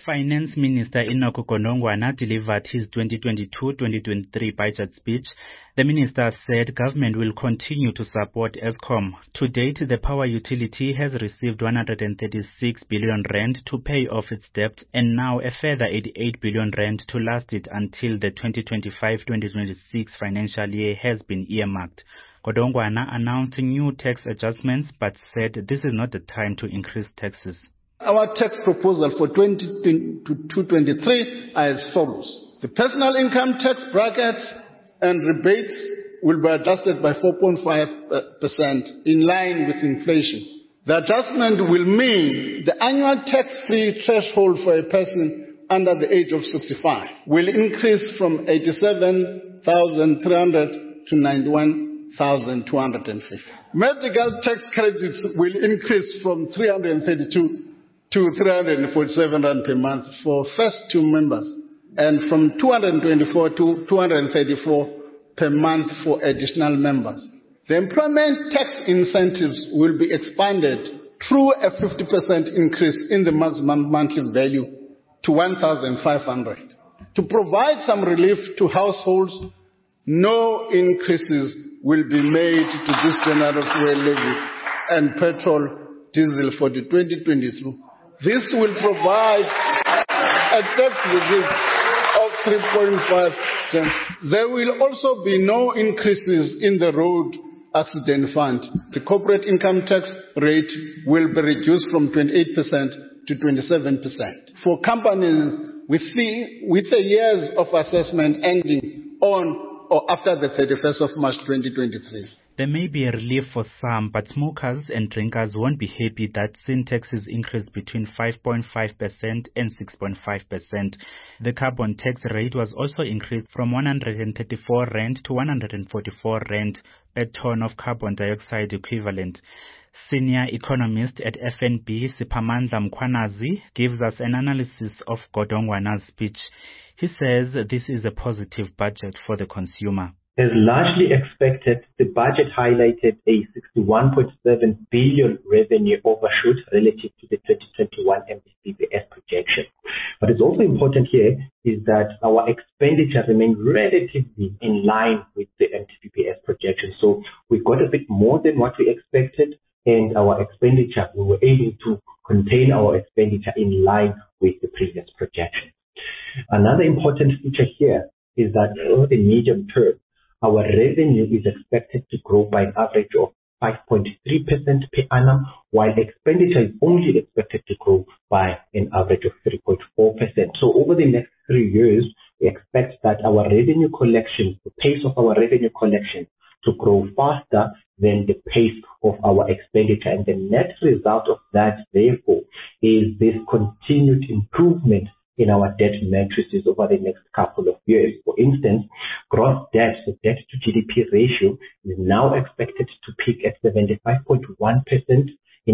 Finance Minister Enoch Godongwana delivered his 2022-2023 budget speech. The minister said government will continue to support Eskom. To date, the power utility has received 136 billion rand to pay off its debt and now a further 88 billion rand to last it until the 2025-2026 financial year has been earmarked. Godongwana announced new tax adjustments but said this is not the time to increase taxes. Our tax proposal for 2022-23 are as follows. The personal income tax bracket and rebates will be adjusted by 4.5% in line with inflation. The adjustment will mean the annual tax-free threshold for a person under the age of 65 will increase from 87,300 to 91,250. Medical tax credits will increase from 332 to 347 rand per month for first two members and from 224 to 234 per month for additional members. The employment tax incentives will be expanded through a 50% increase in the maximum monthly value to 1,500. To provide some relief to households, no increases will be made to this general fuel levy and petrol diesel for the 2022. This will provide a tax relief of 3.5%. There will also be no increases in the road accident fund. The corporate income tax rate will be reduced from 28% to 27%. For companies with the years of assessment ending on or after the 31st of March 2023. There may be a relief for some, but smokers and drinkers won't be happy that sin taxes increased between 5.5% and 6.5%. The carbon tax rate was also increased from 134 rand to 144 rand per ton of carbon dioxide equivalent. Senior economist at FNB, Siphamandla Mkhwanazi, gives us an analysis of Godongwana's speech. He says this is a positive budget for the consumer. As largely expected, the budget highlighted a 61.7 billion revenue overshoot relative to the 2021 MTBPS projection. What is also important here is that our expenditure remained relatively in line with the MTBPS projection. So we got a bit more than what we expected, and our expenditure, we were able to contain our expenditure in line with the previous projection. Another important feature here is that over the medium term, our revenue is expected to grow by an average of 5.3% per annum, while expenditure is only expected to grow by an average of 3.4%. So over the next 3 years, we expect that our revenue collection, the pace of our revenue collection, to grow faster than the pace of our expenditure. And the net result of that, therefore, is this continued improvement in our debt matrices over the next couple of years. For instance, gross debt, the debt to GDP ratio, is now expected to peak at 75.1% in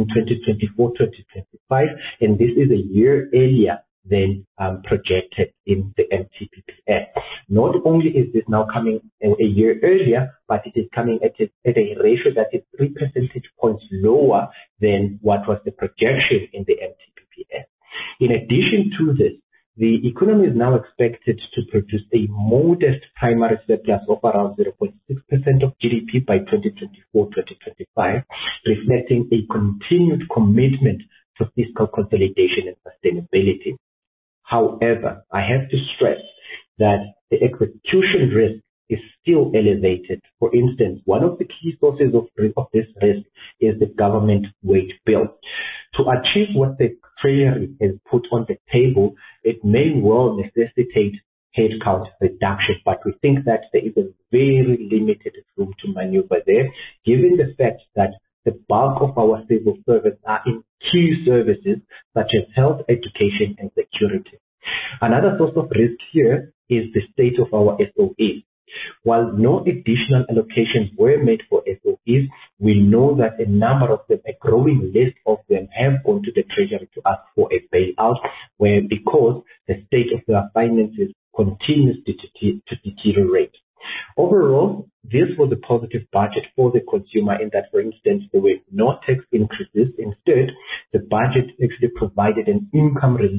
2024-2025, and this is a year earlier than projected in the MTBPS. Not only is this now coming a year earlier, but it is coming at a ratio that is 3 percentage points lower than what was the projection in the MTBPS. In addition to this, the economy is now expected to produce a modest primary surplus of around 0.6% of GDP by 2024-2025, reflecting a continued commitment to fiscal consolidation and sustainability. However, I have to stress that the execution risk is still elevated. For instance, one of the key sources of this risk is the government wage bill. To achieve what the Treasury has put on the table, it may well necessitate headcount reduction, but we think that there is a very limited room to maneuver there, given the fact that the bulk of our civil servants are in key services such as health, education, and security. Another source of risk here is the state of our SOEs. While no additional allocations were made for SOEs, we know that a number of them, a growing list of them, have gone to the Treasury to ask for a bailout, because the state of their finances continues to deteriorate. Overall, this was a positive budget for the consumer in that, for instance, there were no tax increases. Instead, the budget actually provided an income relief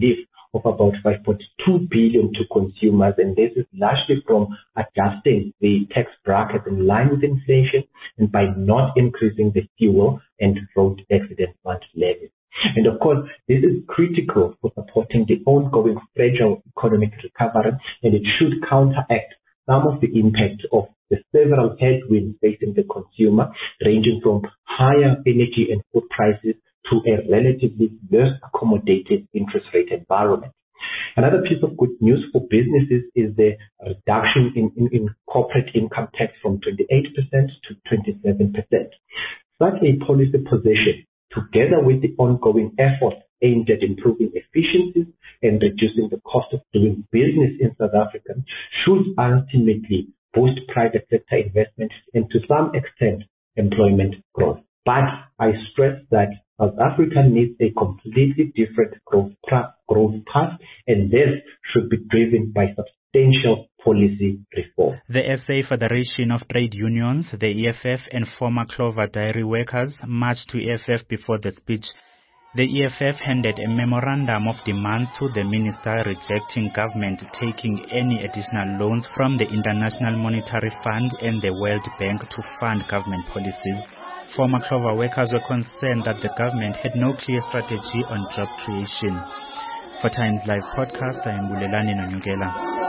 of about 5.2 billion to consumers, and this is largely from adjusting the tax brackets in line with inflation and by not increasing the fuel and road accident fund levies. And of course, this is critical for supporting the ongoing fragile economic recovery, and it should counteract some of the impact of the several headwinds facing the consumer, ranging from higher energy and food prices to a relatively less accommodative interest rate environment. Another piece of good news for businesses is the reduction in corporate income tax from 28% to 27%. Such a policy position, together with the ongoing efforts aimed at improving efficiencies and reducing the cost of doing business in South Africa, should ultimately boost private sector investment and to some extent employment growth. But I stress that South Africa needs a completely different growth path, and this should be driven by substantial policy reform. The SA Federation of Trade Unions, the EFF, and former Clover dairy workers marched to EFF before the speech. The EFF handed a memorandum of demands to the minister, rejecting government taking any additional loans from the International Monetary Fund and the World Bank to fund government policies. Former Clover workers were concerned that the government had no clear strategy on job creation. For Times Live podcast, I am Bulelani Nonyukela.